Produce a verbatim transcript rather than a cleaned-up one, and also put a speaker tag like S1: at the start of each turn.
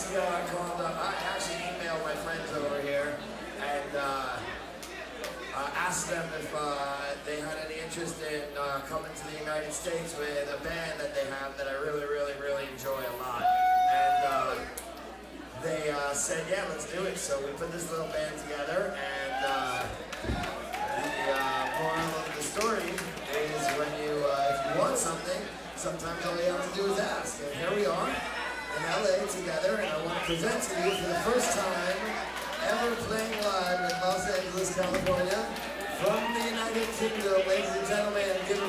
S1: months ago, I called up, I actually emailed my friends over here and uh, uh, asked them if uh, they had any interest in uh, coming to the United States with a band that they have that I really, really, really enjoy a lot. And uh, they uh, said, yeah, let's do it. So we put this little band together, and uh, the uh, moral of the story is when you, uh, if you want something, sometimes all you have to do is ask. And here we are in L A together, and I want to present to you for the first time ever playing live in Los Angeles, California, from the United Kingdom, ladies and gentlemen. Give